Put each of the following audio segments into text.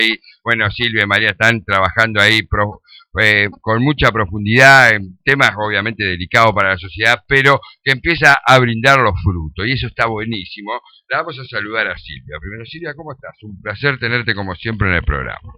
Bueno, Silvia y María están trabajando ahí con mucha profundidad en temas obviamente delicados para la sociedad, pero que empieza a brindar los frutos, y eso está buenísimo. La vamos a saludar a Silvia. Primero, Silvia, ¿cómo estás? Un placer tenerte como siempre en el programa.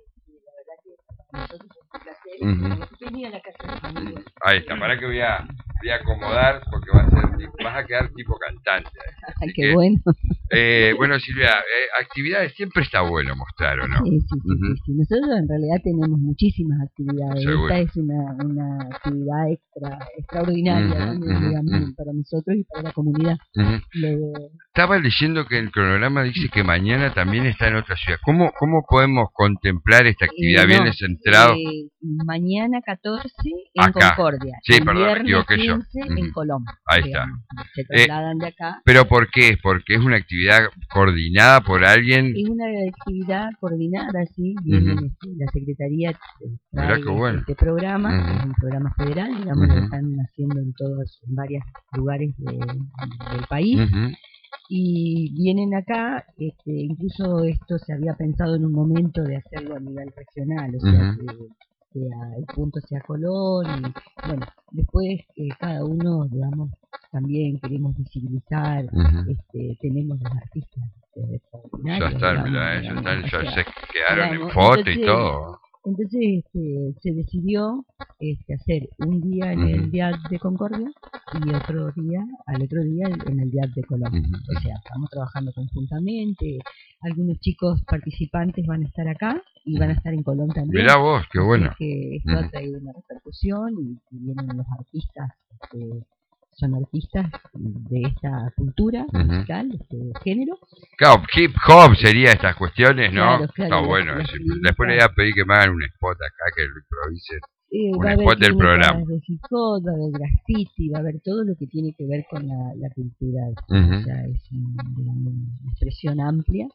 Ahí está, para que voy a acomodar porque vas a quedar tipo cantante. Qué bueno. Bueno, Silvia, actividades siempre está bueno mostrar, ¿o no? Sí. Nosotros en realidad tenemos muchísimas actividades. Seguro. Esta es una actividad extraordinaria digamos, para nosotros y para la comunidad. Estaba leyendo que el cronograma dice que mañana también está en otra ciudad. ¿Cómo podemos contemplar esta actividad? ¿Viene centrado? Mañana 14 en acá. Concordia. Sí, el perdón, me equivoqué 15 yo. en Colombo. Ahí está. Se trasladan de acá. ¿Pero por qué? ¿Porque es una actividad coordinada por alguien? Es una actividad coordinada, sí. Viene la Secretaría trae este programa, es un programa federal, digamos, lo están haciendo en varios lugares del país. Y vienen acá, incluso esto se había pensado en un momento de hacerlo a nivel regional, o sea, que el punto sea Colón, y bueno, después cada uno, digamos, también queremos visibilizar, tenemos los artistas extraordinarios. Ya se quedaron en foto y todo. Entonces se decidió hacer un día en el Día de Concordia y al otro día en el Día de Colón. O sea, estamos trabajando conjuntamente. Algunos chicos participantes van a estar acá y van a estar en Colón también. Mirá vos, qué bueno. Que esto ha traído una repercusión y vienen los artistas, son artistas de esta cultura musical, de este género. Claro, hip hop sería estas cuestiones, ¿no? Claro, Está bueno. Después le voy a pedir que me hagan un spot acá, que lo improvisen. Un spot del programa. De hip hop, va a haber graffiti, va a haber todo lo que tiene que ver con la cultura. O sea, es digamos, una expresión amplia.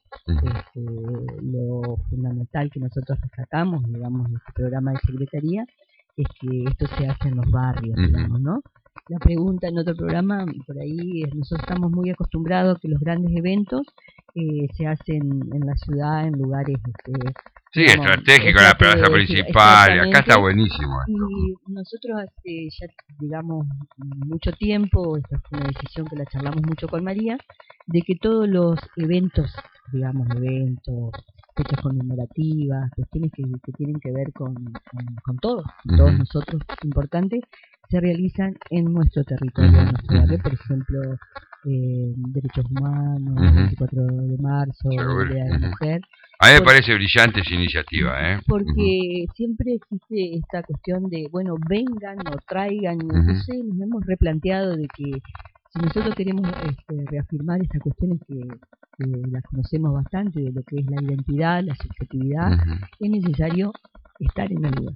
Lo fundamental que nosotros rescatamos, digamos, en este programa de secretaría, es que esto se hace en los barrios, digamos, ¿no? La pregunta en otro programa, por ahí, nosotros estamos muy acostumbrados a que los grandes eventos se hacen en la ciudad, en lugares... sí, digamos, estratégico, la plaza principal, y acá está buenísimo. Y nosotros hace ya, digamos, mucho tiempo, esta fue una decisión que la charlamos mucho con María, de que todos los eventos, digamos, fechas conmemorativas, cuestiones que tienen que ver con todos nosotros importantes, se realizan en nuestro territorio, en nuestro barrio, por ejemplo, derechos humanos, 24 de marzo, el Día de la Mujer. A mí me parece brillante esa iniciativa, porque siempre existe esta cuestión de, bueno, vengan o traigan, entonces nos hemos replanteado de que si nosotros queremos reafirmar estas cuestiones que las conocemos bastante, de lo que es la identidad, la subjetividad, es necesario estar en el lugar.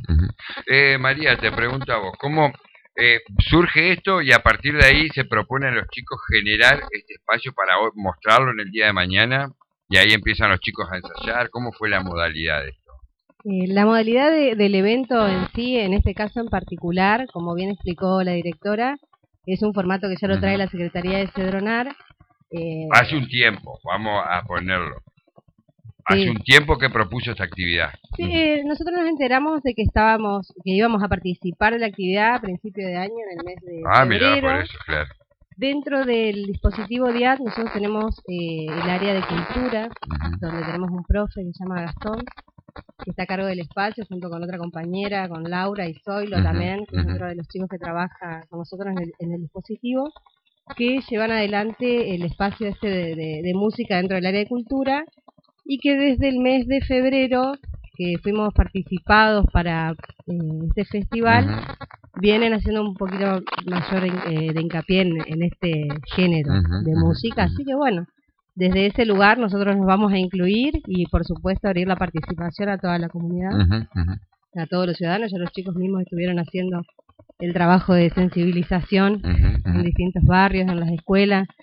María, te pregunto a vos, ¿cómo surge esto y a partir de ahí se propone a los chicos generar este espacio para mostrarlo en el día de mañana y ahí empiezan los chicos a ensayar? ¿Cómo fue la modalidad de esto? La modalidad del evento en sí, en este caso en particular, como bien explicó la directora, es un formato que ya lo trae la Secretaría de Cedronar. Hace un tiempo, vamos a ponerlo. Hace un tiempo que propuso esta actividad. Sí, nosotros nos enteramos de que íbamos a participar de la actividad a principio de año, en el mes de febrero. Mirá, por eso, claro. Dentro del dispositivo DIAT nosotros tenemos el área de cultura, donde tenemos un profe que se llama Gastón, que está a cargo del espacio junto con otra compañera, con Laura y Zoilo también, que es otro de los chicos que trabaja con nosotros en el dispositivo, que llevan adelante el espacio de música dentro del área de cultura, y que desde el mes de febrero, que fuimos participados para este festival, vienen haciendo un poquito mayor de hincapié en este género de música. Así que bueno, desde ese lugar nosotros nos vamos a incluir y por supuesto abrir la participación a toda la comunidad, a todos los ciudadanos. Ya los chicos mismos estuvieron haciendo el trabajo de sensibilización en distintos barrios, en las escuelas,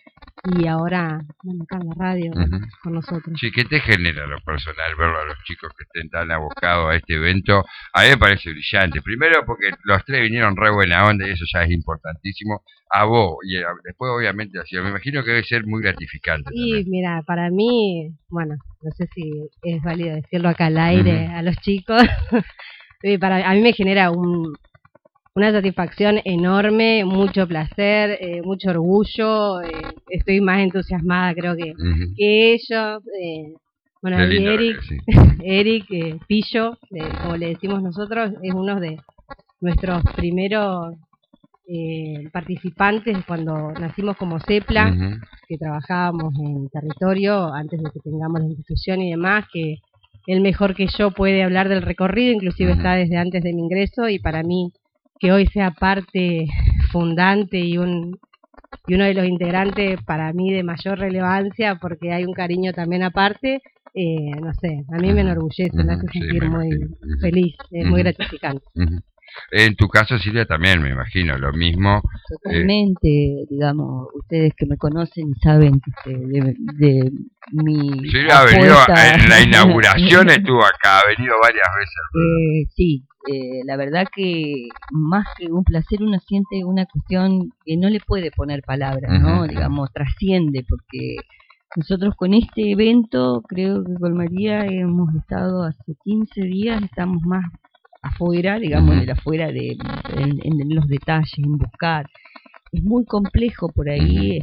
y ahora, bueno, acá en la radio con nosotros. Sí, ¿qué te genera lo personal verlo a los chicos que estén tan abocados a este evento? A mí me parece brillante. Primero porque los tres vinieron re buena onda y eso ya es importantísimo. A vos y después obviamente así. Me imagino que debe ser muy gratificante. Y también. mira, para mí, bueno, no sé si es válido decirlo acá al aire a los chicos. A mí me genera una satisfacción enorme, mucho placer, mucho orgullo, estoy más entusiasmada creo que ellos. Bueno, y Eric, sí. Eric Pillo, como le decimos nosotros, es uno de nuestros primeros participantes cuando nacimos como CEPLA, que trabajábamos en territorio antes de que tengamos la institución y demás, que él mejor que yo puede hablar del recorrido, inclusive está desde antes de mi ingreso, y para mí que hoy sea parte fundante y uno de los integrantes para mí de mayor relevancia porque hay un cariño también aparte, no sé, a mí me enorgullece, me hace sentir muy feliz, muy gratificante. En tu caso, Silvia, también me imagino lo mismo. Totalmente, digamos, ustedes que me conocen saben que de mi Silvia ha venido en la inauguración, estuvo acá, ha venido varias veces. Sí, la verdad que más que un placer uno siente una cuestión que no le puede poner palabras, ¿no? Digamos, trasciende, porque nosotros con este evento, creo que con María hemos estado hace 15 días, estamos más afuera, digamos, en el afuera en los detalles, en buscar. Es muy complejo por ahí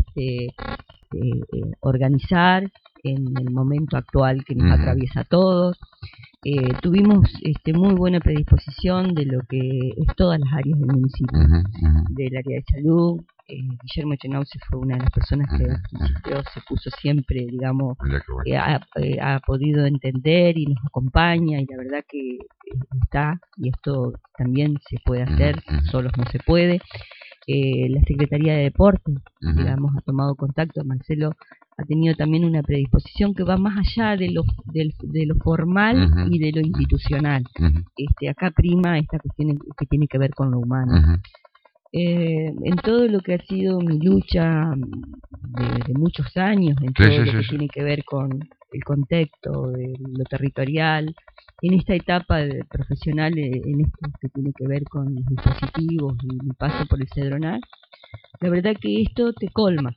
organizar en el momento actual que nos atraviesa a todos. Tuvimos muy buena predisposición de lo que es todas las áreas del municipio, del área de salud. Guillermo Echenauce fue una de las personas que al principio se puso siempre, digamos, ha podido entender y nos acompaña, y la verdad que está, y esto también se puede hacer, solos no se puede. La Secretaría de Deportes, digamos, ha tomado contacto. Marcelo ha tenido también una predisposición que va más allá de lo formal y de lo institucional. Acá prima esta cuestión que tiene que ver con lo humano. En todo lo que ha sido mi lucha de muchos años, en todo lo que tiene que ver con el contexto de lo territorial, en esta etapa profesional, en esto que tiene que ver con los dispositivos y mi paso por el Cedronal, la verdad que esto te colma,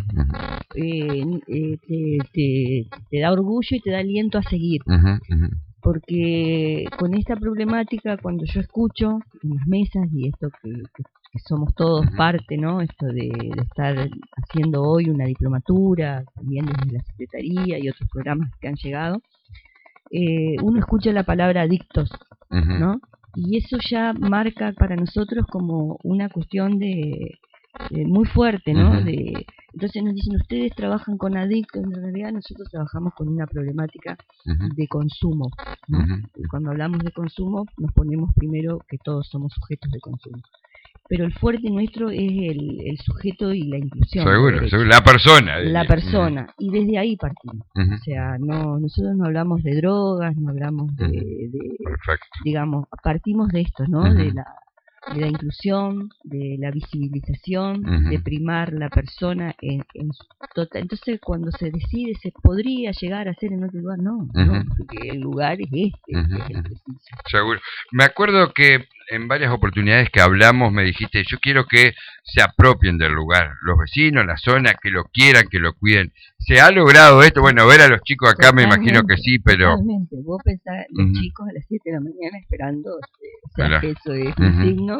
te da orgullo y te da aliento a seguir. Porque con esta problemática, cuando yo escucho en las mesas, y esto que somos todos parte, ¿no? Esto de estar haciendo hoy una diplomatura, también desde la Secretaría y otros programas que han llegado, uno escucha la palabra adictos, ¿no? Y eso ya marca para nosotros como una cuestión muy fuerte, ¿no? Entonces nos dicen, ustedes trabajan con adictos, en realidad nosotros trabajamos con una problemática de consumo, ¿no? Y cuando hablamos de consumo nos ponemos primero que todos somos sujetos de consumo, pero el fuerte nuestro es el sujeto y la inclusión. Seguro, la persona. La persona, y desde ahí partimos. O sea, nosotros no hablamos de drogas, no hablamos digamos, partimos de esto, ¿no? De la inclusión, de la visibilización, de primar la persona en su total. Entonces, cuando se decide, se podría llegar a hacer en otro lugar, no, porque el lugar es es el preciso. Seguro. Me acuerdo que en varias oportunidades que hablamos me dijiste, yo quiero que se apropien del lugar, los vecinos, la zona, que lo quieran, que lo cuiden. ¿Se ha logrado esto? Bueno, ver a los chicos acá totalmente, me imagino que sí, pero... Totalmente. Vos pensás, los chicos a las 7 de la mañana esperando, o sea, que eso es un signo.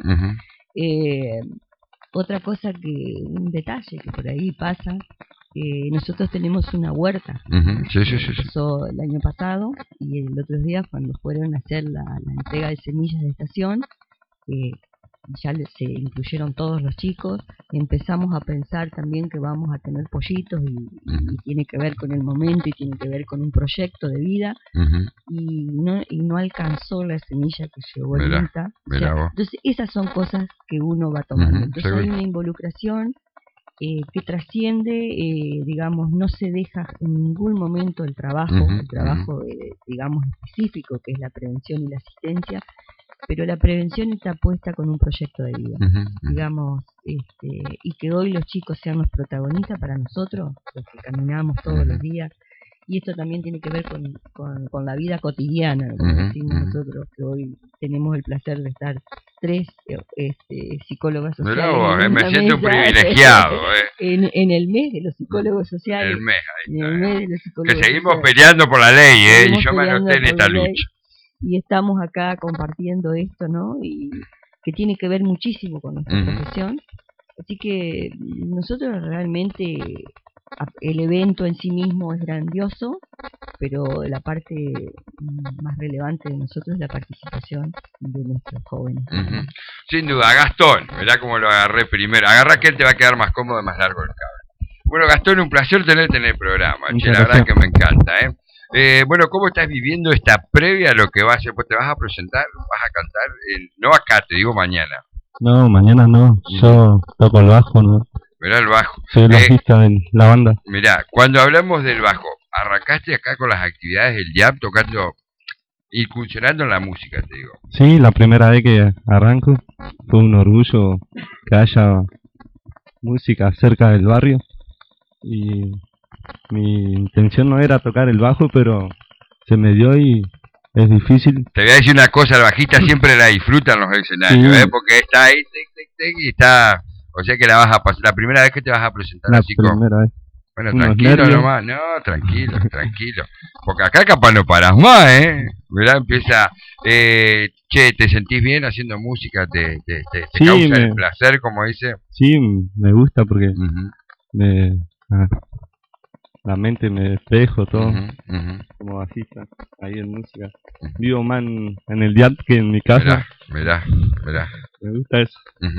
Otra cosa un detalle que por ahí pasa, nosotros tenemos una huerta. Empezó el año pasado, y el otro día cuando fueron a hacer la entrega de semillas de estación, ya se incluyeron todos los chicos, empezamos a pensar también que vamos a tener pollitos y tiene que ver con el momento y tiene que ver con un proyecto de vida, y no alcanzó la semilla que llegó el INTA. Entonces esas son cosas que uno va tomando. Entonces hay una involucración que trasciende, digamos, no se deja en ningún momento el trabajo, digamos, específico, que es la prevención y la asistencia, pero la prevención está puesta con un proyecto de vida, digamos, y que hoy los chicos sean los protagonistas para nosotros, los que caminamos todos los días. Y esto también tiene que ver con la vida cotidiana, como decimos nosotros, que hoy tenemos el placer de estar 3 psicólogas sociales. Pero me siento un privilegiado. En el mes de los psicólogos sociales. El mes, ahí está, el mes de los psicólogos que seguimos sociales. Peleando por la ley, y yo me anoté en esta lucha. Y estamos acá compartiendo esto, ¿no? Y que tiene que ver muchísimo con nuestra profesión. Así que nosotros realmente... El evento en sí mismo es grandioso, pero la parte más relevante de nosotros es la participación de nuestros jóvenes. Sin duda, Gastón, verá cómo lo agarré primero. Agarra que él te va a quedar más cómodo y más largo el cable. Bueno, Gastón, un placer tenerte en el programa. La verdad que me encanta. Bueno, ¿cómo estás viviendo esta previa a lo que va a ser? Pues te vas a presentar, vas a cantar, no acá, te digo mañana. No, mañana no, yo toco el bajo, ¿no? Mirá el bajo. Soy el bajista en la banda. Mirá, cuando hablamos del bajo, arrancaste acá con las actividades del jam, tocando, incursionando en la música, te digo. Sí, la primera vez que arranco, fue un orgullo que haya música cerca del barrio. Y mi intención no era tocar el bajo, pero se me dio y es difícil. Te voy a decir una cosa, el bajista siempre la disfrutan los escenarios, sí. Porque está ahí, y está... O sea que la vas a pasar, la primera vez que te vas a presentar así como... primera vez. Bueno, tranquilo nomás, no, tranquilo. Porque acá capaz no paras más, Mirá, empieza, che, ¿te sentís bien haciendo música? ¿Te sí, causa el placer, como dice? Sí, me gusta porque la mente me despejo todo, como bajista, ahí en música. Vivo más en el diat que en mi casa. Mirá. Me gusta eso.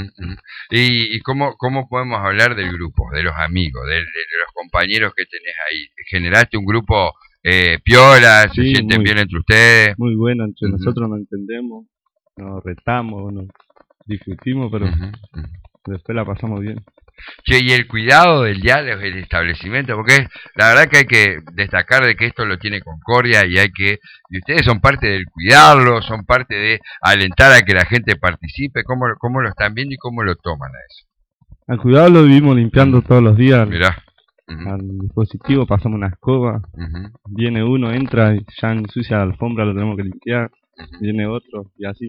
¿Y cómo podemos hablar del grupo, de los amigos, de los compañeros que tenés ahí? ¿Generaste un grupo piola? ¿Se sienten bien entre ustedes? Muy bueno, entre nosotros nos entendemos, nos retamos, nos discutimos, pero después la pasamos bien. Che, y el cuidado del diálogo del establecimiento, porque la verdad que hay que destacar de que esto lo tiene Concordia y y ustedes son parte del cuidarlo, son parte de alentar a que la gente participe. ¿Cómo lo están viendo y cómo lo toman a eso? Al cuidado lo vivimos limpiando todos los días. Mirá. Al dispositivo pasamos una escoba, viene uno, entra y ya ensucia la alfombra, lo tenemos que limpiar, viene otro y así.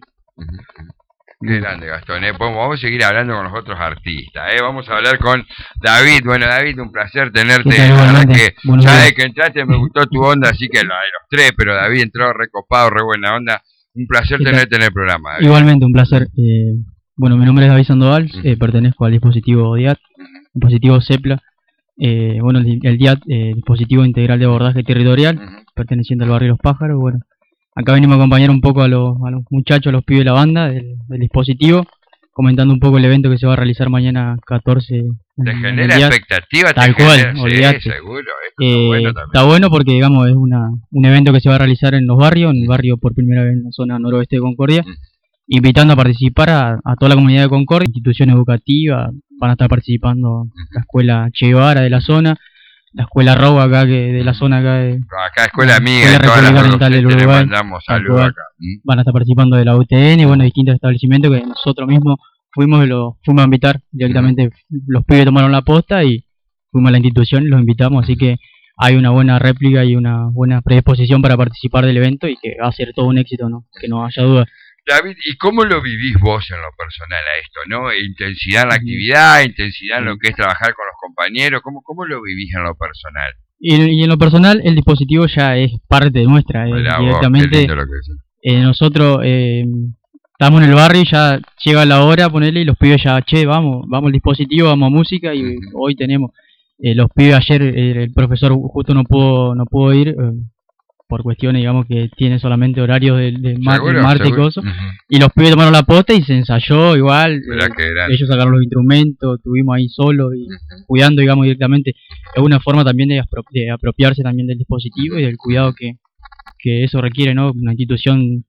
Qué grande, Gastón. Vamos a seguir hablando con los otros artistas. Vamos a hablar con David. Bueno, David, un placer tenerte. La verdad que ya desde que entraste me gustó tu onda, así que los 3, pero David entró recopado, re buena onda. Un placer tenerte en el programa, David. Igualmente, un placer. Bueno, mi nombre es David Sandoval, pertenezco al dispositivo DIAT, dispositivo CEPLA. Bueno, el DIAT, dispositivo integral de abordaje territorial, perteneciente al barrio Los Pájaros. Bueno, acá venimos a acompañar un poco a los muchachos, a los pibes de la banda del dispositivo, comentando un poco el evento que se va a realizar mañana 14. ¿Te genera expectativa? Tal cual, olvidate. Sí, seguro. Está bueno porque, digamos, es un evento que se va a realizar en los barrios, en el barrio por primera vez en la zona noroeste de Concordia, invitando a participar a toda la comunidad de Concordia, instituciones educativas, van a estar participando la escuela Che Guevara de la zona, la escuela Roba acá de la zona acá de escuela amiga de todas las oriental del Uruguay, le mandamos saludos acá. Van a estar participando de la UTN y bueno, distintos establecimientos que nosotros mismos fuimos a invitar directamente. Los pibes tomaron la posta y fuimos a la institución y los invitamos, así que hay una buena réplica y una buena predisposición para participar del evento y que va a ser todo un éxito, ¿no? Que no haya duda. David, ¿y cómo lo vivís vos en lo personal a esto, no? Intensidad en la actividad, intensidad en lo que es trabajar con los compañeros, ¿cómo lo vivís en lo personal? Y en lo personal, el dispositivo ya es parte nuestra, directamente. Nosotros estamos en el barrio y ya llega la hora, ponerle, y los pibes ya, che, vamos al dispositivo, vamos a música, y hoy tenemos, los pibes ayer, el profesor justo no pudo ir, por cuestiones, digamos, que tiene solamente horarios de martes y cosas, y los pibes tomaron la posta y se ensayó igual, ellos sacaron los instrumentos, estuvimos ahí solos y cuidando, digamos, directamente. Es una forma también de apropiarse también del dispositivo y del cuidado que eso requiere, ¿no? Una institución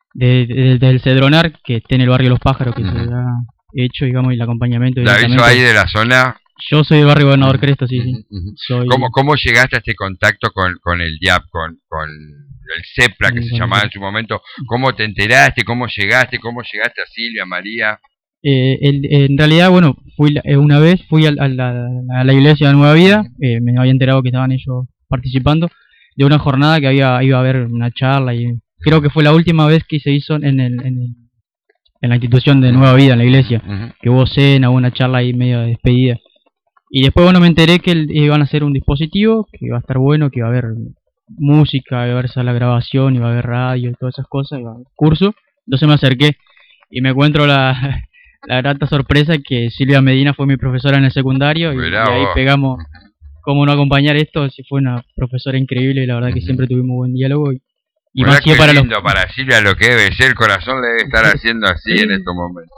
del Cedronar que esté en el barrio Los Pájaros, que se ha hecho, digamos, y el acompañamiento. ¿La aviso ahí de la zona? Yo soy del barrio Gobernador Cresto, sí. ¿Cómo llegaste a este contacto con el DIAP, con el CEPLA que se llamaba en su momento. ¿Cómo te enteraste? ¿Cómo llegaste? ¿Cómo llegaste a Silvia, María? En realidad, bueno, una vez fui a la iglesia de Nueva Vida, me había enterado que estaban ellos participando de una jornada que iba a haber una charla, y creo que fue la última vez que se hizo en la institución de Nueva Vida, en la iglesia, que hubo cena, hubo una charla ahí medio de despedida. Y después, bueno, me enteré que iban a hacer un dispositivo, que iba a estar bueno, que iba a haber música, iba a haber sala de grabación, iba a haber radio y todas esas cosas, iba a haber curso. Entonces me acerqué y me encuentro la grata sorpresa que Silvia Medina fue mi profesora en el secundario, y ahí pegamos cómo no acompañar esto. Si fue una profesora increíble, la verdad que siempre tuvimos buen diálogo, y más que para para Silvia lo que debe ser, el corazón le debe estar haciendo así en estos momentos.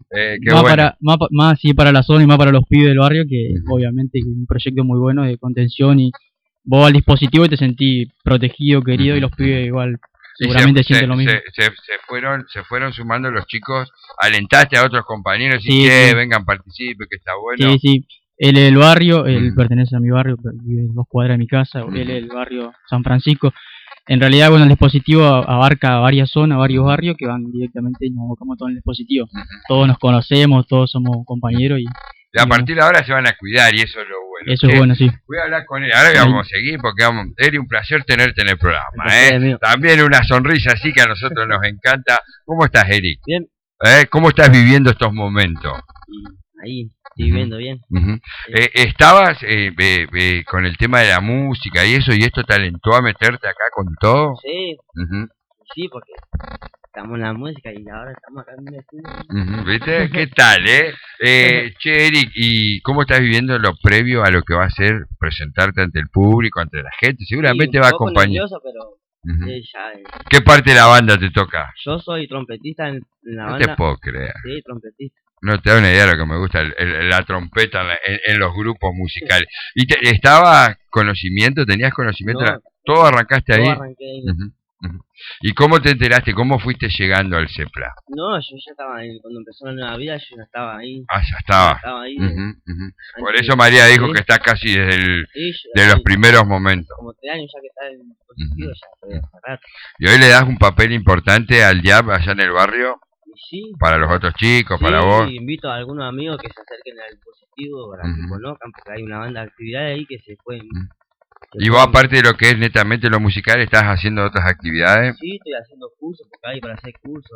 Más así para la zona y más para los pibes del barrio, que obviamente es un proyecto muy bueno de contención, y vos al dispositivo y te sentís protegido, querido, y los pibes igual seguramente sienten lo mismo. Se fueron sumando los chicos, alentaste a otros compañeros y que vengan, participen, que está bueno. Sí. Él es el barrio, él pertenece a mi barrio, vive 2 cuadras de mi casa, él es el barrio San Francisco. En realidad, bueno, el dispositivo abarca varias zonas, varios barrios que van directamente, nos abocamos todo en el dispositivo. Todos nos conocemos, todos somos compañeros, y a partir de ahora se van a cuidar, y eso es lo bueno. Eso es bueno, sí. Voy a hablar con él, ahora vamos a seguir, porque Eri, un placer tenerte en el programa. También una sonrisa así que a nosotros nos encanta. ¿Cómo estás, Eri? Bien. ¿Cómo estás viviendo estos momentos? Ahí, estoy viviendo bien. ¿Estabas con el tema de la música y eso, y esto te alentó a meterte acá con todo? Sí, sí, porque estamos en la música y ahora estamos acá en el estudio. ¿Viste? ¿Qué tal, Che, Eric, ¿y cómo estás viviendo lo previo a lo que va a ser presentarte ante el público, ante la gente? Seguramente va a acompañar. Pero ¿Qué parte de la banda te toca? Yo soy trompetista en la banda. No te puedo creer. Sí, trompetista. No te da una idea de lo que me gusta, la trompeta en los grupos musicales. ¿Y tenías conocimiento? No, ¿Todo arrancaste ahí? Todo arranqué ahí. ¿Y cómo te enteraste? ¿Cómo fuiste llegando al CEPLA? No, yo ya estaba ahí. Cuando empezó la Nueva Vida, yo ya estaba ahí. Ah, ya estaba. Ya estaba ahí. Por eso María dijo que está casi desde de los primeros momentos. Como 3 años ya que está en el dispositivo, ya estoy hace rato. ¿Y hoy le das un papel importante al jazz allá en el barrio? Sí. ¿Para los otros chicos, para vos? Sí, invito a algunos amigos que se acerquen al dispositivo para que conozcan, porque hay una banda de actividades ahí que se pueden... ¿Y vos, aparte de lo que es netamente lo musical, estás haciendo otras actividades? Sí, estoy haciendo cursos, porque hay para hacer cursos.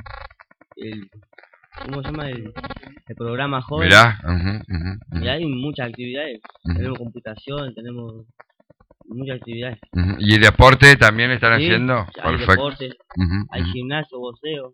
¿Cómo se llama? El programa joven. Mirá. Y hay muchas actividades. Tenemos computación, tenemos muchas actividades. ¿Y el deporte también están haciendo? Hay perfecto. Deporte, hay gimnasio, boxeo.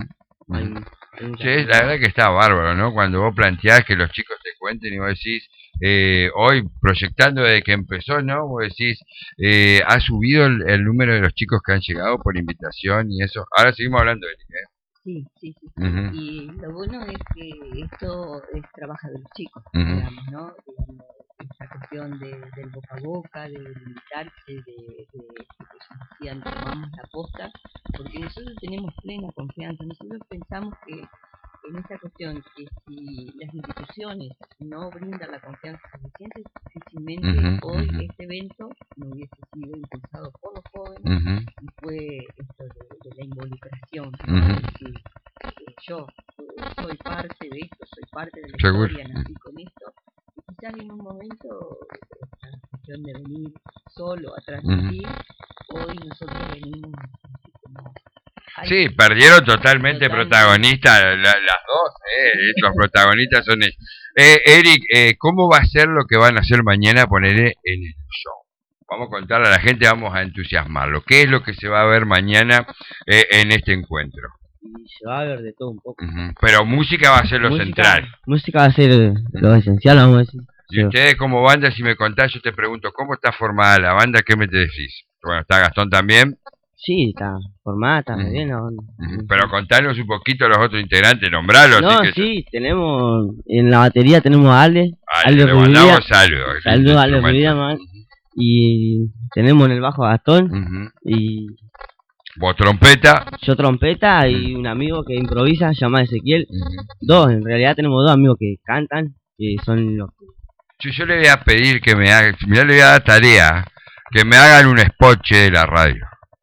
Sí, la verdad que está bárbaro, ¿no? Cuando vos planteás que los chicos te cuenten y vos decís, hoy proyectando desde que empezó, ¿no? Vos decís, ha subido el número de los chicos que han llegado por invitación y eso. Ahora seguimos hablando de Erika, Sí. Y lo bueno es que esto es trabajo de los chicos, digamos, ¿no? Esta cuestión del boca a boca, de limitarse, de que decían, tomamos la posta, porque nosotros tenemos plena confianza. Nosotros pensamos que en esta cuestión, que si las instituciones no brindan la confianza suficiente, difícilmente hoy este evento no hubiese sido impulsado por los jóvenes, y fue esto de la involucración, es decir, yo soy parte de esto, soy parte de la historia, nací con esto, y quizás en un momento esta cuestión de venir solo a transmitir, hoy nosotros venimos así como... Sí, perdieron totalmente protagonistas las dos, los protagonistas son ellos. Eric, ¿cómo va a ser lo que van a hacer mañana, poner en el show? Vamos a contarle a la gente, vamos a entusiasmarlo. ¿Qué es lo que se va a ver mañana en este encuentro? Y se va a ver de todo un poco. Pero música va a ser lo central. Música va a ser lo esencial, vamos a decir. Y ustedes como banda, si me contás, yo te pregunto, ¿cómo está formada la banda? ¿Qué me te decís? Bueno, ¿está Gastón también? Sí, está formada, está muy bien la banda. Pero contanos un poquito a los otros integrantes, nombralos. No, sí, tenemos, en la batería tenemos a Ale le mandamos saludos. Saludos a Ale Rubia, man. Y tenemos en el bajo a Gastón. Y... ¿Vos trompeta? Yo trompeta y un amigo que improvisa, se llama Ezequiel. En realidad tenemos 2 amigos que cantan, que son los que... Yo le voy a pedir que me hagan, mirá, le voy a dar tarea, que me hagan un spot de la radio.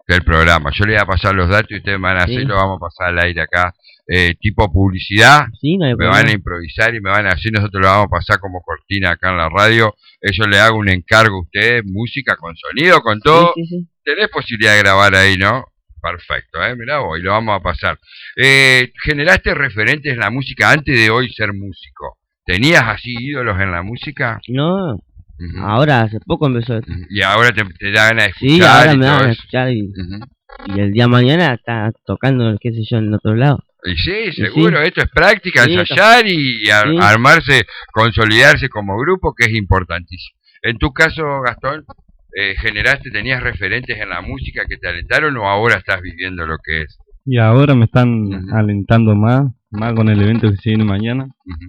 del programa. Yo le voy a pasar los datos y ustedes me van a hacer, lo vamos a pasar al aire acá, tipo publicidad, no me van a improvisar y me van a hacer, nosotros lo vamos a pasar como cortina acá en la radio, yo le hago un encargo a ustedes, música con sonido, con todo, tenés posibilidad de grabar ahí, ¿no? Perfecto, mirá vos, y lo vamos a pasar. ¿Generaste referentes en la música antes de hoy ser músico? ¿Tenías así ídolos en la música? No, ahora hace poco empezó esto. Y ahora te da ganas de escuchar. Sí, ahora me da ganas de escuchar y el día de mañana está tocando, qué sé yo, en otro lado. Y sí, seguro, esto es práctica, ensayar y armarse, consolidarse como grupo, que es importantísimo. En tu caso, Gastón, tenías referentes en la música que te alentaron o ahora estás viviendo lo que es? Y ahora me están alentando más con el evento que se viene mañana.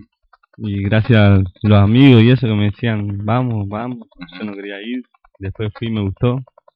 Y gracias a los amigos y eso que me decían, vamos, yo no quería ir, después fui y me gustó.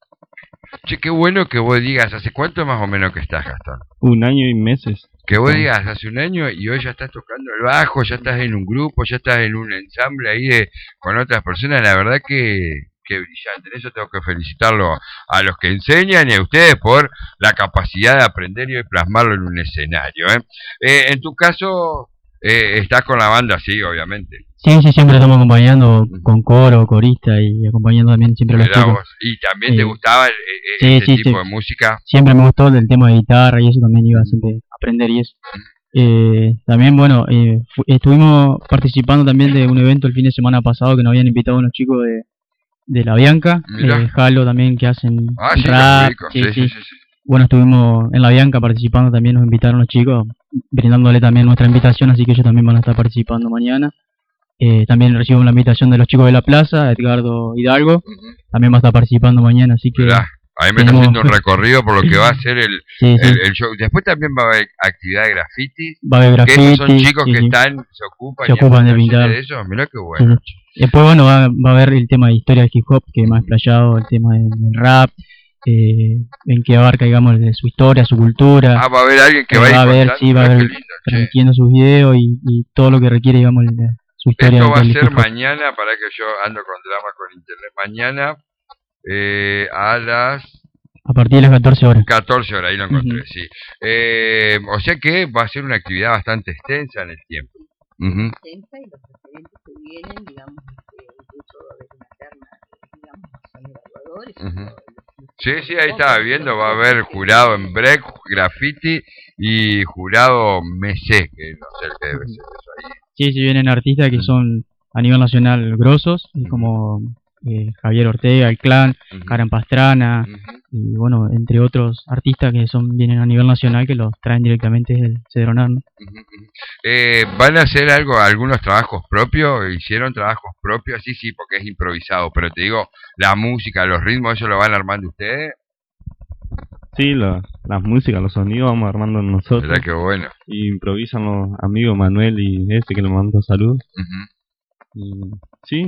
Che, qué bueno que vos digas, ¿hace cuánto más o menos que estás, Gastón? 1 año y meses. Que vos digas, hace 1 año y hoy ya estás tocando el bajo, ya estás en un grupo, ya estás en un ensamble ahí con otras personas, la verdad que brillante. En eso tengo que felicitarlo a los que enseñan y a ustedes por la capacidad de aprender y de plasmarlo en un escenario. En tu caso, estás con la banda, sí, obviamente. Sí, siempre estamos acompañando con coro, corista y acompañando también siempre a los chicos. ¿Y también te gustaba este tipo de música? Siempre me gustó el tema de guitarra y eso también iba siempre a aprender y eso. También, bueno, estuvimos participando también de un evento el fin de semana pasado que nos habían invitado unos chicos de La Bianca, Jalo también, que hacen rap. Sí. Bueno, estuvimos en La Bianca participando también, nos invitaron los chicos, brindándole también nuestra invitación, así que ellos también van a estar participando mañana. También recibimos la invitación de los chicos de La Plaza, Edgardo Hidalgo, también va a estar participando mañana, así que... Ahí me está haciendo un recorrido por lo que va a ser el show. Después también va a haber actividad de graffiti. Va a haber graffiti. Que esos son chicos que se ocupan de pintar. De eso. Mirá qué bueno. Después, bueno, va a haber el tema de historia del hip hop, que es más explayado, el tema del rap, en que abarca, digamos, de su historia, su cultura. Va a haber alguien que va a ver, va a ver transmitiendo sus videos y todo lo que requiere, digamos, su historia. Esto va a ser mañana, para que yo ando con drama con internet. Mañana a partir de las 14 horas. 14 horas, ahí lo encontré, sí. O sea que va a ser una actividad bastante extensa en el tiempo. Extensa y los referentes que vienen, digamos, incluso va a haber una terna, digamos, son evaluadores. Sí, ahí estaba viendo, va a haber jurado en break, graffiti y jurado mesé, que no sé qué debe ser eso ahí. Sí, vienen artistas que son a nivel nacional grosos, y como Javier Ortega, El Clan, Karen Pastrana, y bueno, entre otros artistas que vienen a nivel nacional, que los traen directamente del Cedronar, ¿no? ¿Van a hacer algunos trabajos propios? ¿Hicieron trabajos propios? Sí, porque es improvisado, pero te digo, la música, los ritmos, ¿eso lo van armando ustedes? Sí, las músicas, los sonidos vamos armando nosotros. ¿Verdad que bueno? Y improvisan los amigos Manuel y que le mando saludos. Y sí,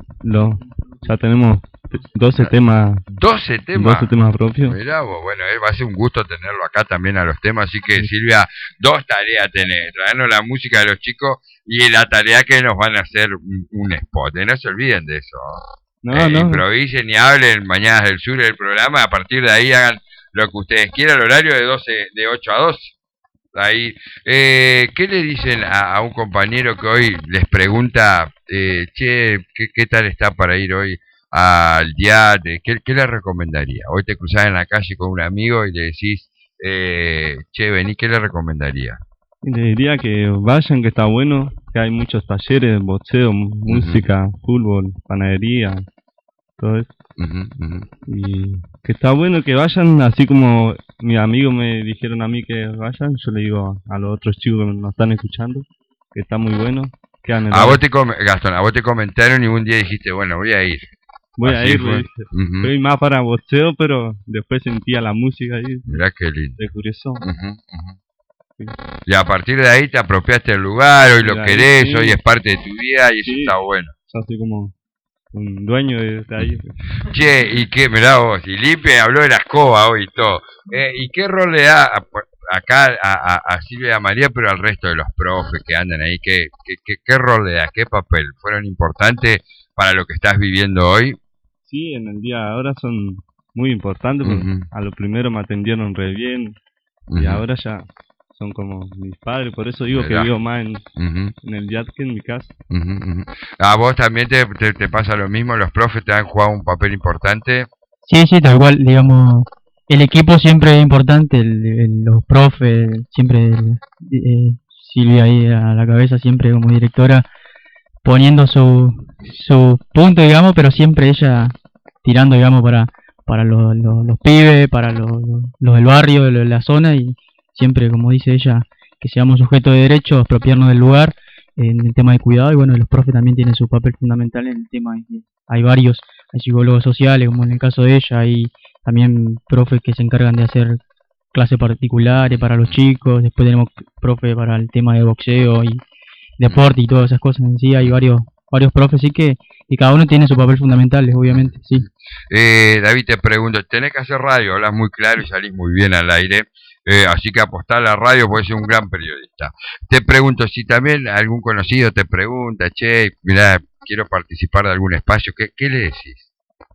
ya tenemos 12 temas. 12 temas. 12 temas propios. Mirá vos, bueno, va a ser un gusto tenerlo acá también a los temas, así que Silvia, 2 tareas tenés, traernos la música de los chicos y la tarea que nos van a hacer un spot, no se olviden de eso. No. Improvisen y hablen Mañanas del Sur del programa, a partir de ahí hagan lo que ustedes quieran, el horario de 8 a 12. Ahí, ¿qué le dicen a un compañero que hoy les pregunta, che, ¿qué tal está para ir hoy al día? ¿Qué le recomendaría? Hoy te cruzás en la calle con un amigo y le decís, che, vení, ¿qué le recomendaría? Le diría que vayan, que está bueno, que hay muchos talleres, boxeo, música, fútbol, panadería, todo eso. Y que está bueno que vayan, así como mis amigos me dijeron a mí que vayan, yo le digo a los otros chicos que nos están escuchando que está muy bueno. Gastón, a vos te comentaron y un día dijiste, bueno, voy a ir. Voy más para boxeo, pero después sentía la música ahí. Mirá qué lindo. De curioso. Sí. Y a partir de ahí te apropiaste del lugar, hoy lo querés, hoy es parte de tu vida y eso está bueno. Yo soy como un dueño de ahí. Che, y qué, mirá vos, y Lipe habló de la escoba hoy y todo. ¿Y qué rol le da acá a Silvia y a María, pero al resto de los profes que andan ahí? ¿Qué rol le da? ¿Qué papel? ¿Fueron importantes para lo que estás viviendo hoy? Sí, en el día de ahora son muy importante, porque a lo primero me atendieron re bien, y ahora ya son como mis padres, por eso digo que vivo más en el yat que en mi casa. ¿A vos también te pasa lo mismo? ¿Los profes te han jugado un papel importante? Sí, tal cual, digamos, el equipo siempre es importante, los profes, siempre Silvia ahí a la cabeza, siempre como directora, poniendo su punto, digamos, pero siempre ella tirando, digamos, para los pibes, para los del barrio, de la zona, y siempre, como dice ella, que seamos sujetos de derecho, apropiarnos del lugar en el tema de cuidado. Y bueno, los profes también tienen su papel fundamental en el tema. Hay varios, hay psicólogos sociales, como en el caso de ella, hay también profes que se encargan de hacer clases particulares para los chicos. Después tenemos profes para el tema de boxeo y deporte y todas esas cosas en sí. Hay varios profes, sí, que cada uno tiene su papel fundamental, obviamente, sí. David, te pregunto, tenés que hacer radio, hablas muy claro y salís muy bien al aire, así que apostar a la radio, puedes ser un gran periodista. Te pregunto, si también algún conocido te pregunta, che, mirá, quiero participar de algún espacio, ¿qué le decís?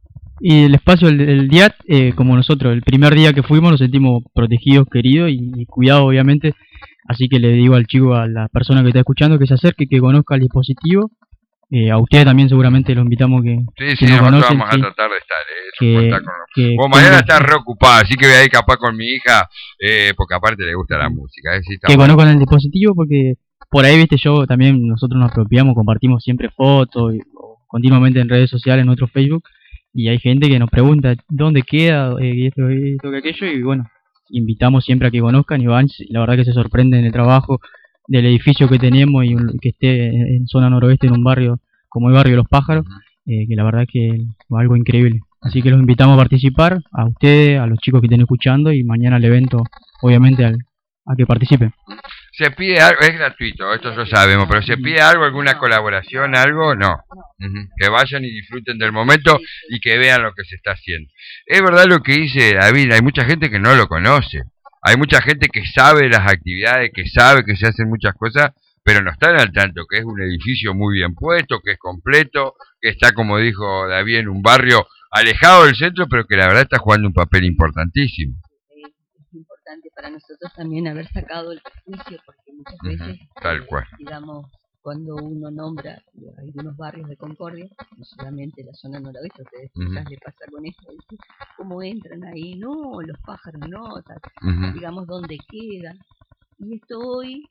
Y el espacio del DIAT, como nosotros, el primer día que fuimos nos sentimos protegidos, queridos y cuidados, obviamente. Así que le digo al chico, a la persona que está escuchando, que se acerque, que conozca el dispositivo. A ustedes también seguramente los invitamos que sí, nosotros conocen, vamos a tratar de estar, vos mañana estás reocupada, así que voy a ir capaz con mi hija, porque aparte le gusta la música. Que conozcan el dispositivo, porque por ahí, viste, nosotros nos apropiamos, compartimos siempre fotos, continuamente en redes sociales, en nuestro Facebook, y hay gente que nos pregunta dónde queda, esto que aquello, y bueno, invitamos siempre a que conozcan y van. La verdad que se sorprenden del trabajo del edificio que tenemos y que esté en zona noroeste, en un barrio como el barrio Los Pájaros, que la verdad que es algo increíble. Así que los invitamos a participar, a ustedes, a los chicos que estén escuchando, y mañana al evento, obviamente, a que participen. ¿Se pide algo? Es gratuito, esto lo sabemos, pero ¿se pide algo, alguna colaboración, algo? No. Que vayan y disfruten del momento y que vean lo que se está haciendo. Es verdad lo que dice David, hay mucha gente que no lo conoce. Hay mucha gente que sabe las actividades, que sabe que se hacen muchas cosas, pero no están al tanto, que es un edificio muy bien puesto, que es completo, que está, como dijo David, en un barrio alejado del centro, pero que la verdad está jugando un papel importantísimo. Es importante para nosotros también haber sacado el prejuicio, porque muchas veces, tal cual, digamos, cuando uno nombra algunos barrios de Concordia, no solamente la zona noroeste, ustedes quizás le pasa con esto, ¿cómo entran ahí? No, Los Pájaros no, tal, digamos, ¿dónde quedan? Y esto hoy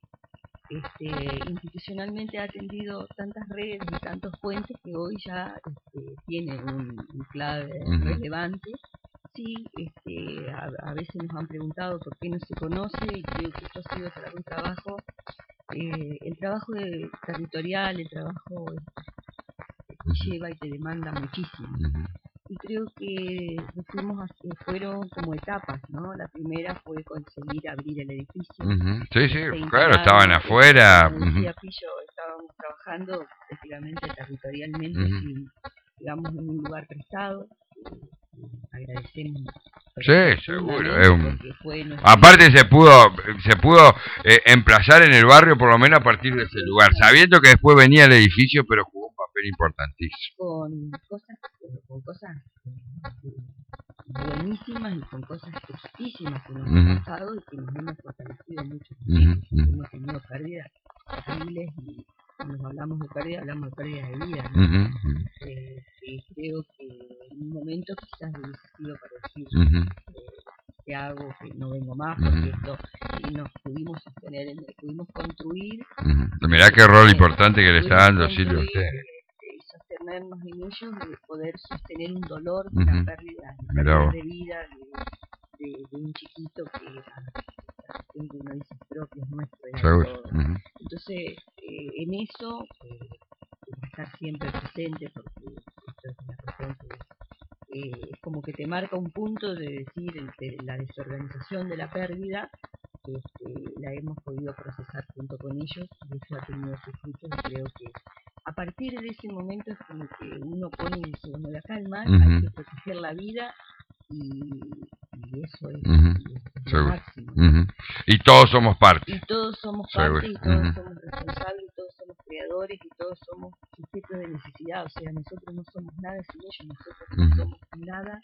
institucionalmente ha atendido tantas redes y tantos puentes que hoy ya tiene un clave relevante. Sí, a veces nos han preguntado por qué no se conoce, y creo que esto ha sido un trabajo, el trabajo territorial, el trabajo te lleva y te demanda muchísimo. Y creo que fueron como etapas, ¿no? La primera fue conseguir abrir el edificio. Sí, claro, estaban afuera. Como decía Pillo, estábamos trabajando prácticamente territorialmente, digamos, en un lugar prestado. Agradecemos. Sí, seguro. Aparte se pudo emplazar en el barrio, por lo menos a partir de ese lugar, sabiendo que después venía el edificio, pero jugó un papel importantísimo. Con cosas buenísimas y con cosas tristísimas que nos han pasado y que nos hemos fortalecido mucho. Hemos tenido pérdidas terribles, y cuando hablamos de pérdida de vida, ¿no? Creo que en un momento quizás hubiese sido para decir que hago, que no vengo más, porque esto, y nos pudimos sostener, pudimos construir. Mirá qué rol importante que le está dando Silvia a usted. Sostenernos en ellos, de poder sostener un dolor, una pérdida de vida de un chiquito que era, uno dice, propio, nuestro. Entonces, en eso, estar siempre presente, porque esto es una cuestión que es como que te marca un punto de decir, la desorganización de la pérdida, la hemos podido procesar junto con ellos, y eso ha tenido sus frutos, y creo que a partir de ese momento es como que uno pone y dice, bueno, de acá al mar hay que proteger la vida, y eso es, lo máximo. Y todos somos parte. Y todos somos parte, y todos somos responsables, y todos somos creadores, y todos somos sujetos de necesidad. O sea, nosotros no somos nada sin ellos, nosotros no somos nada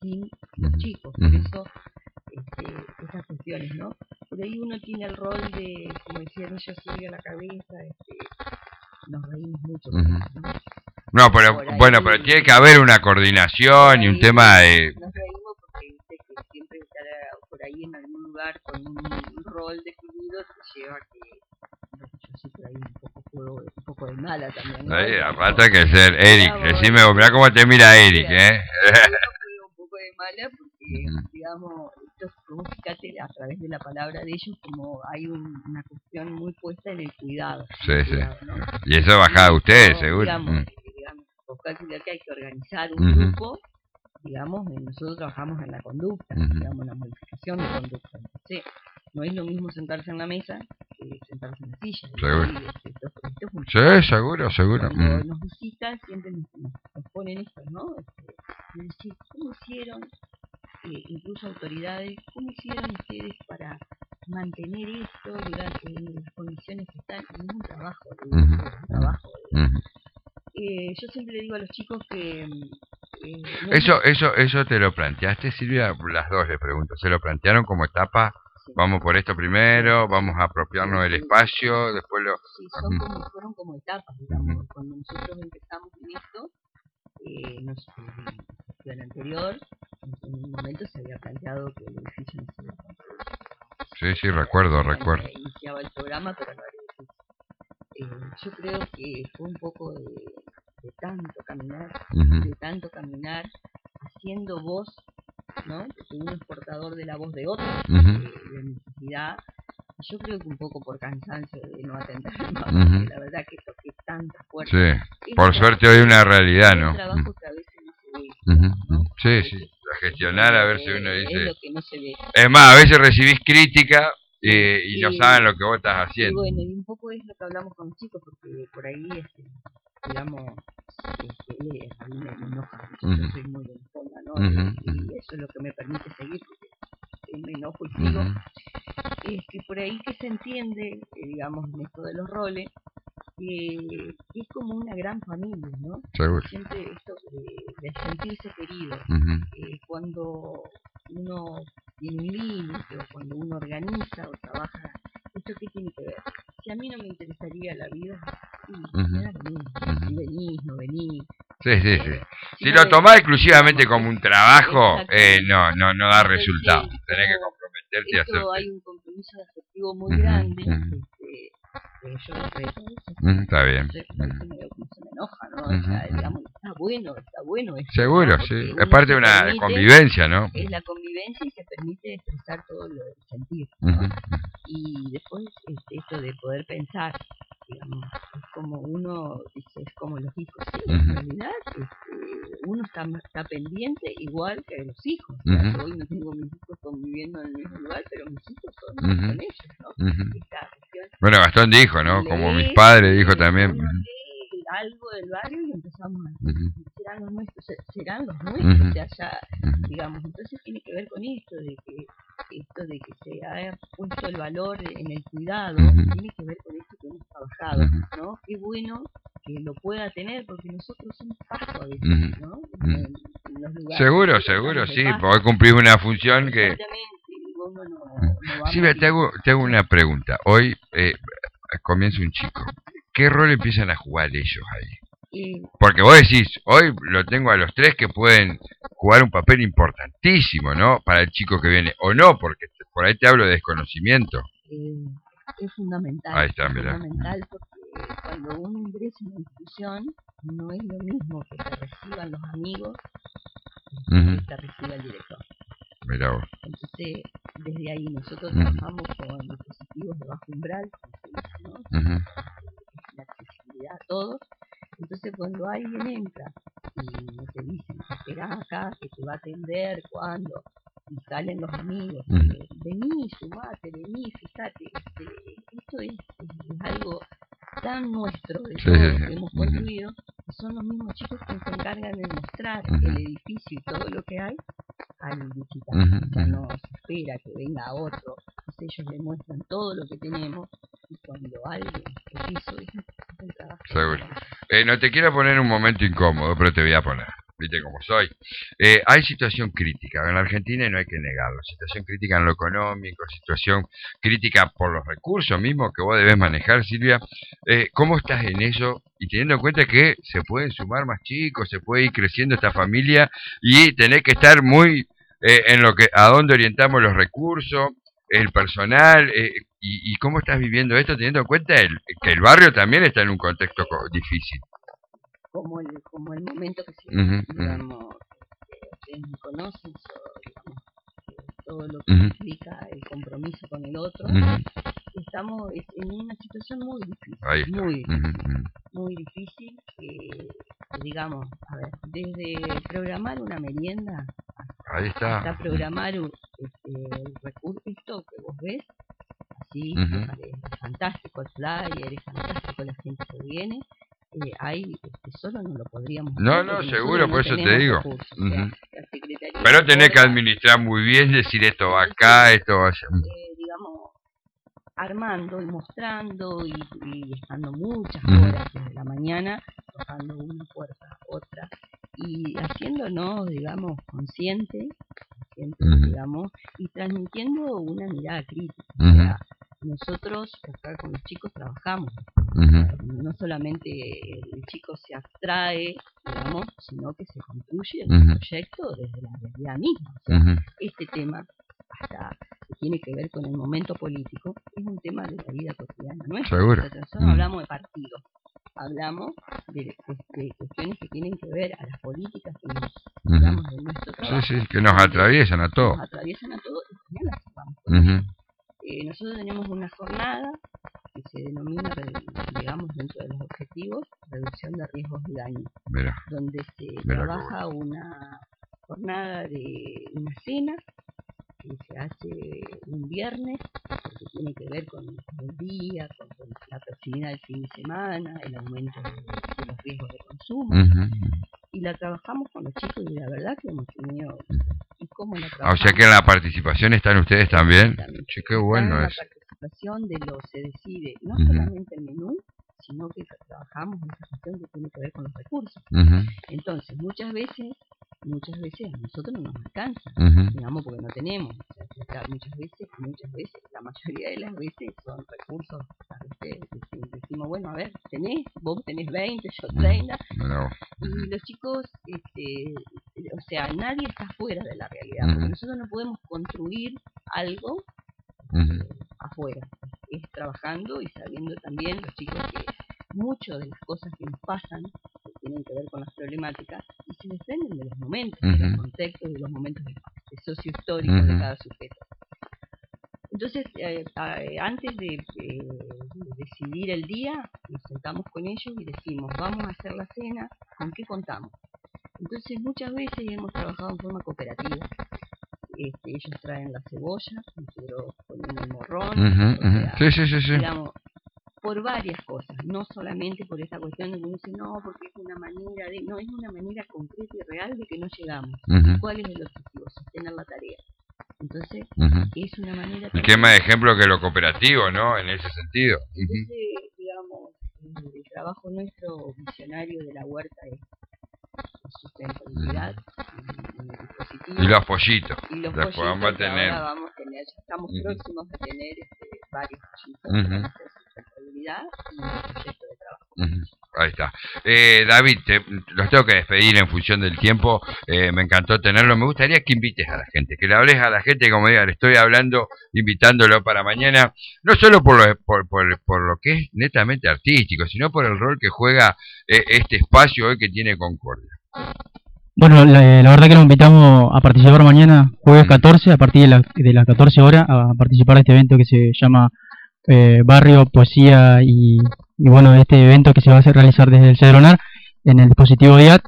sin los chicos. Por eso esas cuestiones, ¿no? Por ahí uno tiene el rol de, como decían ellos, subir a la cabeza, nos reímos mucho. No, pero bueno, pero tiene que haber una coordinación y un tema de... Nos reímos porque dice que siempre estar por ahí en algún lugar con un rol definido te lleva a que yo soy por ahí un poco de mala también, ¿no? Ahí, a rato hay que ser Eric, decime, mirá cómo te mira Eric, un poco de mala porque, digamos, esto, como fíjate, a través de la palabra de ellos, como hay una cuestión muy puesta en el cuidado. Sí, cuidado, sí. ¿no? Y eso baja a ustedes, seguro. Digamos, vos calculás que hay que organizar un grupo, digamos, nosotros trabajamos en la conducta, digamos, la modificación de conducta. Entonces, no es lo mismo sentarse en la mesa que sentarse en la silla. Seguro. Sí, seguro. Cuando nos visitan, siempre nos ponen esto, ¿no? Decir, ¿cómo hicieron, incluso autoridades, cómo hicieron ustedes para mantener esto, en las condiciones que están? Es un trabajo, yo siempre le digo a los chicos que... Eso te lo planteaste, Silvia, las dos les pregunto, ¿se lo plantearon como etapa? Sí. Vamos por esto primero, vamos a apropiarnos del espacio, después lo... Sí, fueron como etapas, digamos. Cuando nosotros empezamos en esto, el anterior, en un momento se había planteado que el edificio no se iba a construir. Sí, recuerdo. Iniciaba el programa, pero no era edificio. Yo creo que fue un poco de tanto caminar, haciendo voz, ¿no? Porque uno es portador de la voz de otro, de necesidad. Yo creo que un poco por cansancio de no atender más, la verdad que toqué tanta fuerza. Sí, por suerte hoy una realidad, ¿no? Es un trabajo que a veces no se ve, ¿no? Sí, la gestionar, a ver si uno dice... Es lo que no se ve. Es más, a veces recibís crítica y no saben lo que vos estás haciendo. Y bueno, y un poco es lo que hablamos con los chicos, porque por ahí, digamos, a mí me enoja, yo soy muy enojona, ¿no? Y eso es lo que me permite seguir, porque me enojo y sigo. Es que por ahí que se entiende, digamos, en esto de los roles, que es como una gran familia, ¿no? Seguro. Siempre esto de sentirse querido, cuando uno tiene un límite o cuando uno organiza o trabaja, ¿esto qué tiene que ver? Si a mí no me interesaría la vida, si venís, no venís. Sí. Si lo tomás exclusivamente como un trabajo, no da resultado. Tenés que comprometerte a hacerlo. Hay un compromiso afectivo muy grande. Yo lo respeto. Está bien. Se me enoja, ¿no? O sea, digamos, está bueno. Seguro, sí. Es parte de una convivencia, ¿no? Es la convivencia y se permite expresar todo lo del sentir, ¿no? Y después esto de poder pensar, digamos, es como uno dice, es como los hijos, sí, en realidad uno está pendiente igual que los hijos. O sea, yo hoy no tengo mis hijos conviviendo en el mismo lugar, pero mis hijos son ellos, ¿no? Bueno, Gastón dijo, ¿no? Como mis padres dijo también. Algo del barrio y empezamos a decir, serán los nuestros, o sea, ya, digamos, entonces tiene que ver con esto de que se haya puesto el valor en el cuidado, tiene que ver con esto que hemos trabajado, ¿no? Qué bueno que lo pueda tener, porque nosotros somos paso a veces, ¿no? En los lugares. Seguro, sí, porque cumplís una función que... Sí, te hago una pregunta. Hoy comienza un chico. ¿Qué rol empiezan a jugar ellos ahí? Porque vos decís, hoy lo tengo a los tres que pueden jugar un papel importantísimo, ¿no? Para el chico que viene. O no, porque por ahí te hablo de desconocimiento. Es fundamental. Ahí está, mirá. Es fundamental porque cuando uno ingresa en una institución, no es lo mismo que te reciban los amigos que te reciba el director. Mirá vos. Entonces, desde ahí nosotros trabajamos con dispositivos de bajo umbral, ¿no? La accesibilidad a todos. Entonces, cuando alguien entra y te dicen, esperá acá, que te va a atender, cuando, y salen los amigos, vení, sumate, vení, fíjate, esto es algo tan nuestro de todo lo que hemos construido, que son los mismos chicos que se encargan de mostrar el edificio y todo lo que hay al visitante. O sea, no se espera que venga otro, entonces ellos le muestran todo lo que tenemos y cuando alguien hizo el trabajo. Seguro. No te quiero poner un momento incómodo, pero te voy a poner. viste cómo soy. Hay situación crítica en la Argentina y no hay que negarlo. Situación crítica en lo económico, situación crítica por los recursos mismos que vos debés manejar, Silvia. ¿Cómo estás en eso? Y teniendo en cuenta que se pueden sumar más chicos, se puede ir creciendo esta familia y tenés que estar muy en lo que a dónde orientamos los recursos, el personal, y cómo estás viviendo esto teniendo en cuenta que el barrio también está en un contexto difícil. Como el momento que se, digamos, ustedes me conocen, digamos, todo lo que implica el compromiso con el otro, estamos en una situación muy difícil, muy difícil, digamos, a ver, desde programar una merienda hasta programar el recurso, esto que vos ves, así, es fantástico el flyer, es fantástico la gente que viene, solo no lo podríamos hacer. No, seguro, por eso te digo. Recursos, o sea, la Secretaría pero tenés que administrar muy bien, decir esto va acá, esto va allá. Digamos, armando y mostrando y estando muchas horas desde la mañana, tocando una puerta a otra y haciéndonos, digamos, conscientes, digamos, y transmitiendo una mirada crítica. O sea, nosotros acá con los chicos trabajamos, no solamente el chico se abstrae, digamos, sino que se construye el proyecto desde la realidad misma. O sea, este tema, hasta que tiene que ver con el momento político, es un tema de la vida cotidiana nuestra. Seguro. Nosotros no hablamos de partidos, hablamos de cuestiones que tienen que ver a las políticas que nos, digamos, de nuestro trabajo. Sí, que nos atraviesan a todos. Nos atraviesan a todos y también las llevamos. Nosotros tenemos una jornada que se denomina, digamos, dentro de los objetivos, reducción de riesgos y daños, donde se trabaja una jornada de una cena que se hace un viernes, que tiene que ver con el día, con la proximidad del fin de semana, el aumento de los riesgos de consumo, y la trabajamos con los chicos y la verdad que hemos tenido... O sea que en la participación están ustedes también. Che, qué bueno en es. La participación se decide no solamente el menú, sino que trabajamos en esa cuestión que tiene que ver con los recursos. Entonces, muchas veces a nosotros no nos alcanza, digamos, porque no tenemos. O sea, muchas veces, la mayoría de las veces son recursos, a veces decimos, bueno, a ver, vos tenés 20, yo 30, y los chicos, o sea, nadie está fuera de la realidad, porque nosotros no podemos construir algo afuera, es trabajando y sabiendo también los chicos que muchas de las cosas que nos pasan, que tienen que ver con las problemáticas, y se desprenden de los momentos, de los contextos, de los momentos de sociohistóricos de cada sujeto. Entonces, antes de decidir el día, nos sentamos con ellos y decimos, vamos a hacer la cena, ¿con qué contamos? Entonces, muchas veces hemos trabajado en forma cooperativa. Ellos traen la cebolla, nosotros ponemos el morrón, o sea, digamos, por varias cosas, no solamente por esa cuestión de que uno dice, no, porque es una manera de... No, es una manera concreta y real de que no llegamos. ¿Cuál es el objetivo? Sostener la tarea. Entonces, es una manera... ¿Y qué más ejemplo que lo cooperativo, no? En ese sentido. Entonces, digamos, el trabajo nuestro visionario de la huerta es sustentabilidad y los pollitos. Después vamos a tener, ya estamos próximos a tener varios pollitos de sustentabilidad y un proyecto de trabajo. Ahí está. David, los tengo que despedir en función del tiempo. Me encantó tenerlo. Me gustaría que invites a la gente, que le hables a la gente, como diga, le estoy hablando, invitándolo para mañana, no solo por lo que es netamente artístico, sino por el rol que juega este espacio hoy que tiene Concordia. Bueno, la verdad que nos invitamos a participar mañana, jueves 14, a partir de las 14 horas, a participar de este evento que se llama Barrio, Poesía y bueno, este evento que se va a realizar desde el Cedronar en el dispositivo DIAT.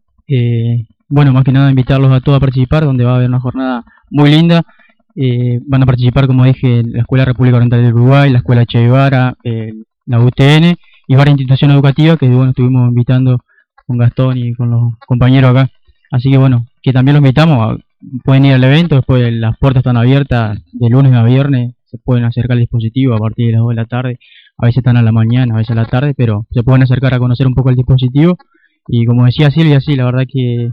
Bueno, más que nada invitarlos a todos a participar, donde va a haber una jornada muy linda. Van a participar, como dije, la Escuela República Oriental del Uruguay, la Escuela Che Guevara, la UTN y varias instituciones educativas que bueno, estuvimos invitando con Gastón y con los compañeros acá. Así que bueno, que también los invitamos, pueden ir al evento, después las puertas están abiertas de lunes a viernes, se pueden acercar al dispositivo a partir de las 2 de la tarde, a veces están a la mañana, a veces a la tarde, pero se pueden acercar a conocer un poco el dispositivo. Y como decía Silvia, sí, la verdad que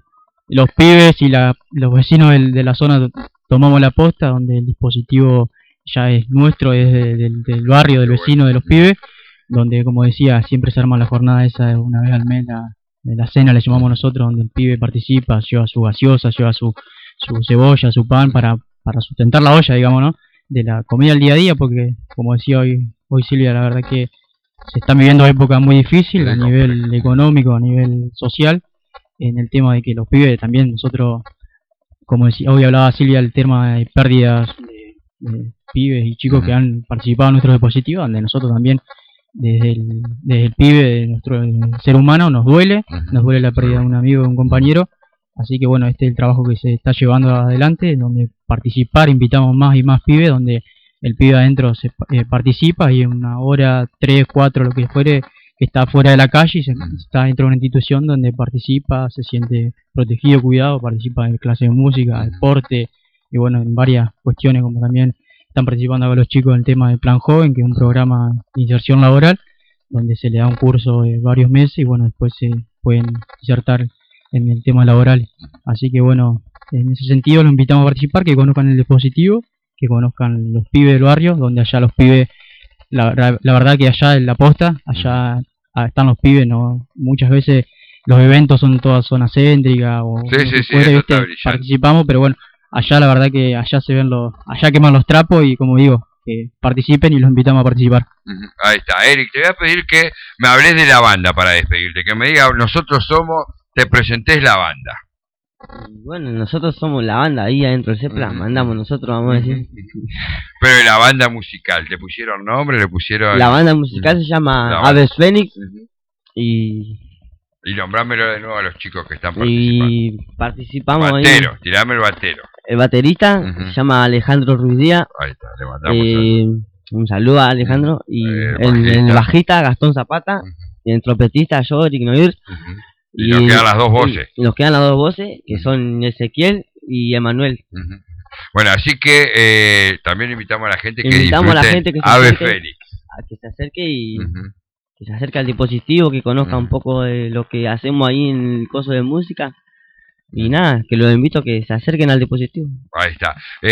los pibes y los vecinos de la zona tomamos la posta, donde el dispositivo ya es nuestro, es del barrio, del vecino, de los pibes, donde, como decía, siempre se arma la jornada esa una vez al mes, la cena le llamamos nosotros, donde el pibe participa, lleva su gaseosa, lleva su cebolla, su pan para sustentar la olla, digamos, ¿no? De la comida al día a día, porque, como decía hoy Silvia, la verdad que se están viviendo épocas muy difíciles a nivel económico, a nivel social, en el tema de que los pibes también, nosotros, como decía, hoy hablaba Silvia, el tema de pérdidas de pibes y chicos que han participado en nuestros dispositivos, donde nosotros también, desde el pibe, de nuestro ser humano, nos duele la pérdida de un amigo, de un compañero. Así que bueno, este es el trabajo que se está llevando adelante, donde invitamos más y más pibes, donde el pibe adentro participa y en una hora, 3, 4, lo que fuere, que está fuera de la calle y está dentro de una institución donde participa, se siente protegido, cuidado, participa en clases de música, deporte y bueno, en varias cuestiones, como también están participando acá los chicos en el tema del Plan Joven, que es un programa de inserción laboral, donde se le da un curso de varios meses y bueno, después se pueden insertar en el tema laboral. Así que bueno, en ese sentido los invitamos a participar, que conozcan el dispositivo, que conozcan los pibes del barrio, donde allá los pibes, la verdad que allá en la posta, allá están los pibes, ¿no? Muchas veces los eventos son todas zonas céntricas o participamos, pero bueno, allá la verdad que allá se ven allá queman los trapos y como digo, que participen y los invitamos a participar. Ahí está, Eric, te voy a pedir que me hables de la banda para despedirte, que me digas, te presentés la banda. Bueno, nosotros somos la banda ahí adentro del CEPLA, mandamos nosotros, vamos a decir. Pero la banda musical, ¿te pusieron nombre? La banda musical se llama Aves Fénix y nombrámelo de nuevo a los chicos que están participando. Y participamos batero, ahí. Tirame el batero. El baterista se llama Alejandro Ruiz Díaz. Ahí está, le mandamos un saludo a Alejandro. Y el bajista Gastón Zapata. Y el trompetista yo, Eric Noir. Y nos quedan las dos voces. Y nos quedan las dos voces, que son Ezequiel y Emanuel. Bueno, así que también invitamos a la gente que invitamos a la gente que Ave Fénix. A que se acerque y que se acerque al dispositivo, que conozca un poco de lo que hacemos ahí en el coso de música. Y nada, que los invito a que se acerquen al dispositivo. Ahí está.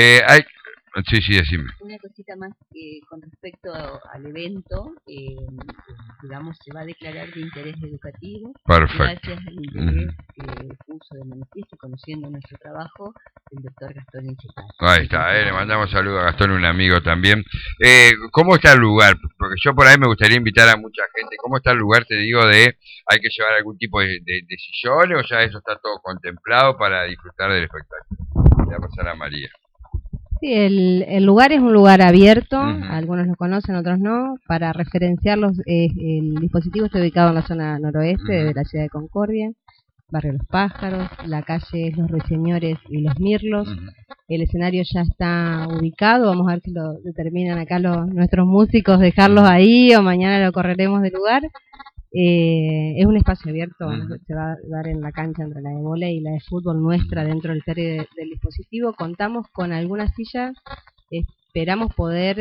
Sí, decime. Una cosita más con respecto al evento, digamos, se va a declarar de interés educativo. Perfecto. Gracias al interés que puso de manifiesto, conociendo nuestro trabajo, el doctor Gastón Inchetá. Ahí está, le mandamos saludos a Gastón, un amigo también. ¿Cómo está el lugar? Porque yo por ahí me gustaría invitar a mucha gente. ¿Cómo está el lugar? Te digo, ¿hay que llevar algún tipo de sillones o ya eso está todo contemplado para disfrutar del espectáculo? Voy a pasar a María. Sí, el lugar es un lugar abierto, algunos lo conocen, otros no. Para referenciarlos, el dispositivo está ubicado en la zona noroeste de la ciudad de Concordia, barrio Los Pájaros, la calle es Los Ruiseñores y Los Mirlos. El escenario ya está ubicado, vamos a ver si lo determinan acá nuestros músicos, dejarlos ahí o mañana lo correremos del lugar. Es un espacio abierto, se va a dar en la cancha entre la de vóley y la de fútbol nuestra dentro del territorio del dispositivo. Contamos con algunas sillas, esperamos poder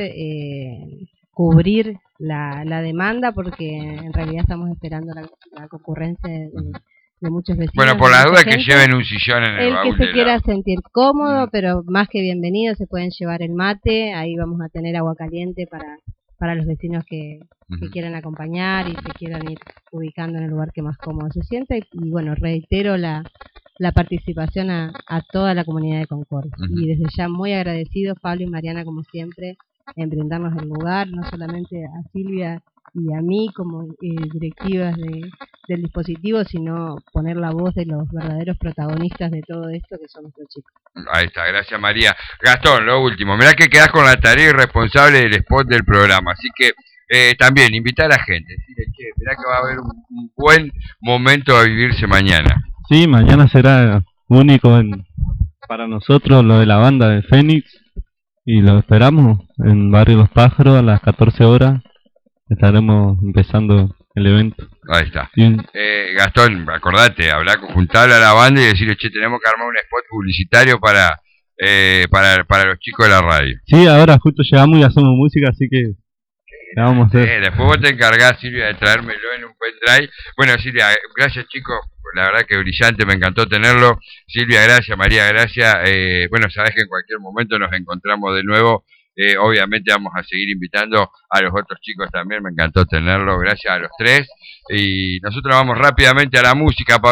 cubrir la demanda porque en realidad estamos esperando la concurrencia de muchos vecinos. Bueno, por la duda que lleven un sillón en el baúl. El que se quiera sentir cómodo, pero más que bienvenido, se pueden llevar el mate, ahí vamos a tener agua caliente para los vecinos que quieran acompañar y se quieran ir ubicando en el lugar que más cómodo se sienta. Y bueno, reitero la participación a toda la comunidad de Concordia. Y desde ya muy agradecidos, Pablo y Mariana, como siempre, en brindarnos el lugar, no solamente a Silvia y a mí como directivas del dispositivo, sino poner la voz de los verdaderos protagonistas de todo esto, que son nuestros chicos. Ahí está, gracias María. Gastón, lo último, mirá que quedás con la tarea irresponsable del spot del programa, así que también invitar a la gente, decirle, che, mirá que va a haber un buen momento a vivirse mañana. Sí, mañana será único para nosotros lo de la banda de Fénix y lo esperamos en Barrio Los Pájaros a las 14 horas. Estaremos empezando el evento. Ahí está. Gastón, acordate, juntarle a la banda y decirle, che, tenemos que armar un spot publicitario para los chicos de la radio. Sí, ahora justo llegamos y hacemos música, así que la vamos a hacer. Después vos te encargás, Silvia, de traérmelo en un pendrive. Bueno, Silvia, gracias chicos. la verdad que brillante, me encantó tenerlo. Silvia, gracias, María, gracias. Bueno, sabés que en cualquier momento nos encontramos de nuevo. Obviamente vamos a seguir invitando a los otros chicos también, me encantó tenerlo, gracias a los tres. Y nosotros vamos rápidamente a la música.